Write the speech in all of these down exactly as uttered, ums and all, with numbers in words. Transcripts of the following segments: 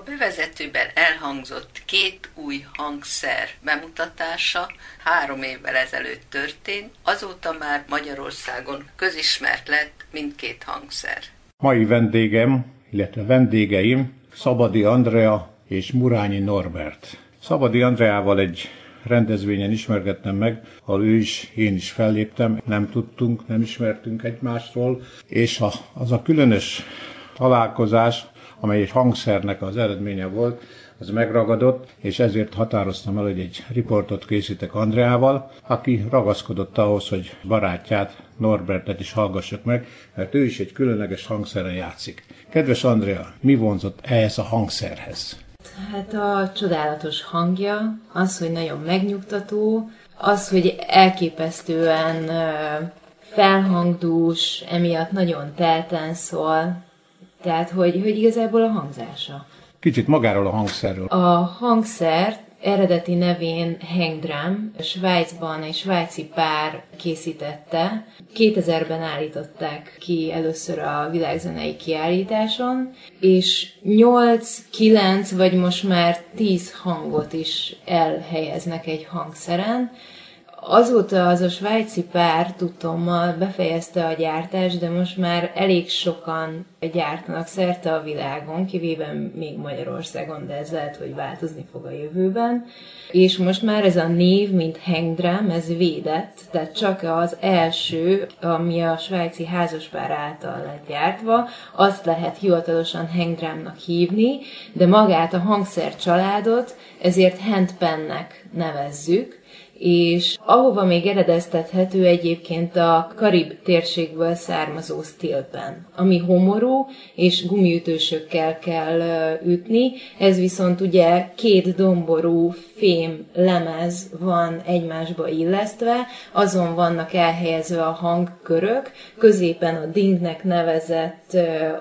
bevezetőben elhangzott két új hangszer bemutatása három évvel ezelőtt történt, azóta már Magyarországon közismert lett mindkét hangszer. Mai vendégem, illetve vendégeim Szabadi Andrea és Murányi Norbert. Szabadi Andreával egy rendezvényen ismergettem meg, ahol ő is, én is felléptem, nem tudtunk, nem ismertünk egymásról, és a, az a különös találkozás, amely egy hangszernek az eredménye volt, az megragadott, és ezért határoztam el, hogy egy riportot készítek Andreával, aki ragaszkodott ahhoz, hogy barátját, Norbertet is hallgassuk meg, mert ő is egy különleges hangszeren játszik. Kedves Andrea, mi vonzott ehhez a hangszerhez? Hát a csodálatos hangja, az, hogy nagyon megnyugtató, az, hogy elképesztően felhangdús, emiatt nagyon telten szól, tehát hogy, hogy igazából a hangzása. Kicsit magáról a hangszerről. A hangszer eredeti nevén Hangdrum, Svájcban egy svájci pár készítette. kétezerben állították ki először a világzenei kiállításon, és nyolc, kilenc vagy most már tíz hangot is elhelyeznek egy hangszeren. Azóta az a svájci pár tudtommal befejezte a gyártást, de most már elég sokan gyártanak szerte a világon, kivéve még Magyarországon, de ez lehet, hogy változni fog a jövőben. És most már ez a név, mint Hangdrum, ez védett, tehát csak az első, ami a svájci házaspár által lett gyártva, azt lehet hivatalosan Hangdrumnak hívni, de magát a hangszer családot ezért handpannek nevezzük, és ahova még eredeztethető egyébként a Karib térségből származó steel pen, ami homorú és gumiütősökkel kell ütni, ez viszont ugye két domború fém lemez van egymásba illesztve, azon vannak elhelyezve a hangkörök, középen a dingnek nevezett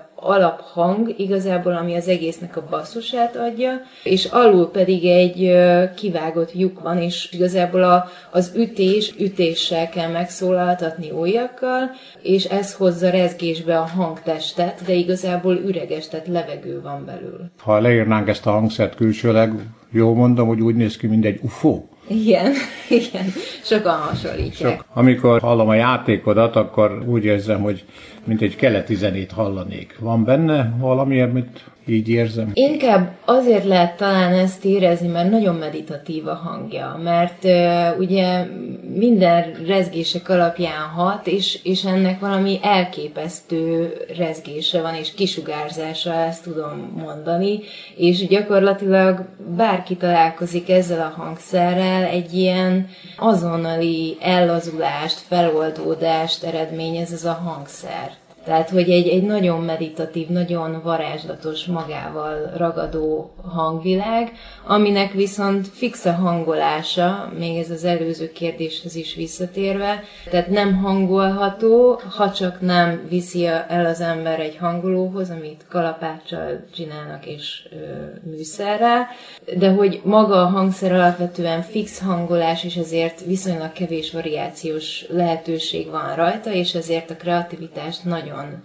alaphang igazából, ami az egésznek a basszusát adja, és alul pedig egy kivágott lyuk van, és igazából a, az ütés, ütéssel kell megszólaltatni ujjakkal, és ez hozza rezgésbe a hangtestet, de igazából üreges, tehát levegő van belül. Ha leírnánk ezt a hangszert külsőleg, jól mondom, hogy úgy néz ki, mint egy ufó. Igen, igen, sokan hasonlítják. Sok. Amikor hallom a játékodat, akkor úgy érzem, hogy mint egy keleti zenét hallanék. Van benne valami, amit így érzem? Inkább azért lehet talán ezt érezni, mert nagyon meditatív a hangja, mert uh, ugye minden rezgések alapján hat, és, és ennek valami elképesztő rezgése van, és kisugárzása, ezt tudom mondani, és gyakorlatilag bárki találkozik ezzel a hangszerrel, egy ilyen azonnali ellazulást, feloldódást eredményez ez a hangszer. Tehát, hogy egy, egy nagyon meditatív, nagyon varázslatos, magával ragadó hangvilág, aminek viszont fix a hangolása, még ez az előző kérdéshez is visszatérve, tehát nem hangolható, ha csak nem viszi el az ember egy hangolóhoz, amit kalapáccsal csinálnak és ö, műszerrel, de hogy maga a hangszer alapvetően fix hangolás, és ezért viszonylag kevés variációs lehetőség van rajta, és ezért a kreativitást nagyon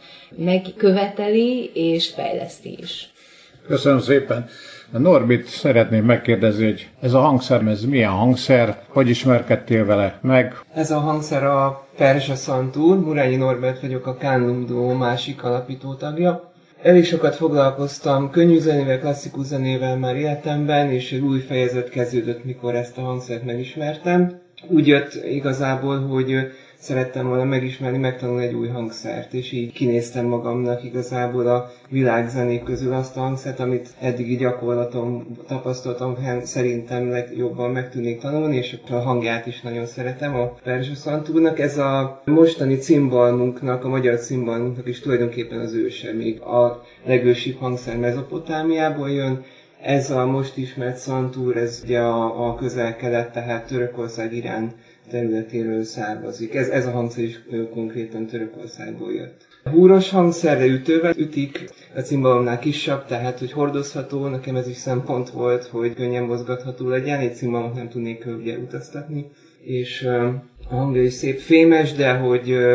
megköveteli és fejleszti is. Köszönöm szépen. Norbit szeretném megkérdezni, hogy ez a hangszer, ez milyen hangszer, hogy ismerkedtél vele meg? Ez a hangszer a Perzsa Szantúr, Murányi Norbert vagyok, a Kánlum Duo másik alapító tagja. Elég sokat foglalkoztam könnyű zenével, klasszikus zenével már életemben, és egy új fejezet kezdődött, mikor ezt a hangszert megismertem. Úgy jött igazából, hogy szerettem volna megismerni, megtanulni egy új hangszert, és így kinéztem magamnak igazából a világzenék közül azt a hangszert, amit eddigi gyakorlatom, tapasztalatom szerintem legjobban meg tudnék tanulni, és a hangját is nagyon szeretem a Perzsa Szantúrnak. Ez a mostani cimbalmunknak, a magyar cimbalmunknak is tulajdonképpen az őse, még a legősibb hangszer Mezopotámiából jön. Ez a most ismert szantúr, ez ugye a, a közel-kelet, tehát Törökország, Irán területéről származik. Ez, ez a hangszer is konkrétan Törökországból jött. Húros hangszerre ütővel ütik, a cimbalomnál kisebb, tehát hogy hordozható, nekem ez is szempont volt, hogy könnyen mozgatható legyen, egy cimbalomot nem tudnék ugye utaztatni, és a hangja is szép fémes, de hogy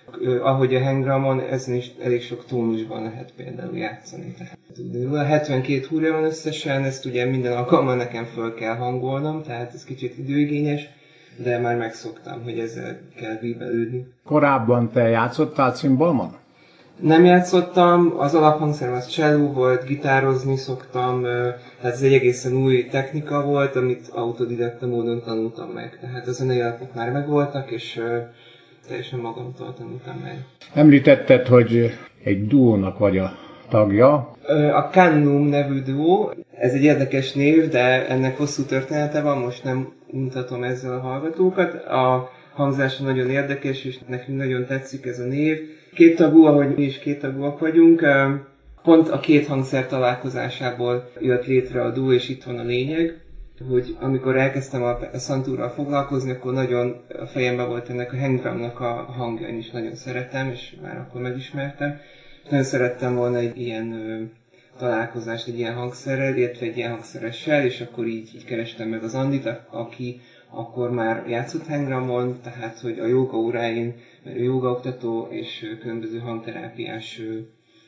Ahogy a hangdrumon, ezen is elég sok tónusban lehet például játszani. Tehát hetvenkét húrja van összesen, ezt ugye minden alkalommal nekem föl kell hangolnom, tehát ez kicsit időigényes, de már megszoktam, hogy ezzel kell víbelődni. Korábban te játszottál cimbalmon? Nem játszottam, az alaphangszerem az cselló volt, gitározni szoktam, tehát ez egy egészen új technika volt, amit autodidakta módon tanultam meg. Tehát a zenei alapok már megvoltak, és teljesen magamtól tanultam meg. Említetted, hogy egy duónak vagy a tagja. A Canlum nevű duó, ez egy érdekes név, de ennek hosszú története van, most nem mutatom ezzel a hallgatókat. A hangzása nagyon érdekes, és nekünk nagyon tetszik ez a név. Két tagú, ahogy mi is két tagúak vagyunk, pont a két hangszer találkozásából jött létre a duó, és itt van a lényeg, hogy amikor elkezdtem a szantúrral foglalkozni, akkor nagyon a fejemben volt ennek a hangdrumnak a hangja, én is nagyon szeretem, és már akkor megismertem. Nagyon szerettem volna egy ilyen ö, találkozást egy ilyen hangszerrel, illetve egy ilyen hangszeressel, és akkor így, így kerestem meg az Andit, aki akkor már játszott hangdrumon, tehát hogy a jóga óráin, mert ő jógaoktató és különböző hangterápiás ö,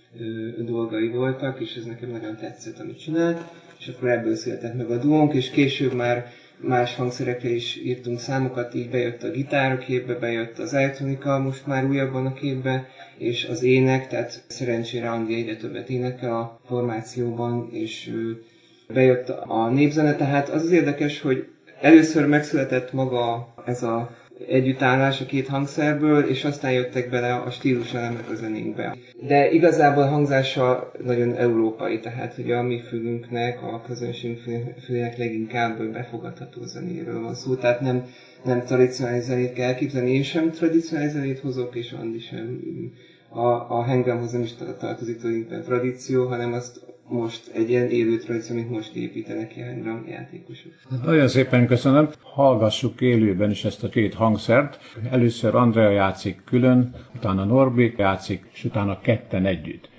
ö, dolgai voltak, és ez nekem nagyon tetszett, amit csinált, és akkor ebből született meg a duónk, és később már más hangszerekre is írtunk számokat, így bejött a gitár a képbe, bejött az elektronika, most már újabban a képbe, és az ének, tehát szerencsére Andi egyre többet énekel a formációban, és bejött a népzene, tehát az az érdekes, hogy először megszületett maga ez a együttállás a két hangszerből, és aztán jöttek bele a stíluselemek a zenénkbe. De igazából a hangzása nagyon európai, tehát hogy a mi fülünknek, a közönség fülének leginkább befogadható zenéről van szó, tehát nem, nem tradicionális zenét kell elképzelni, én sem tradicionális zenét hozok, és Andi sem. A, a hangdrumhoz nem is tartozik tulajdonképpen tradíció, hanem azt most egy ilyen élő tradíció, amit most építenek ki a hangdrum játékosok. Nagyon szépen köszönöm. Hallgassuk élőben is ezt a két hangszert. Először Andrea játszik külön, utána Norbi játszik, és utána ketten együtt.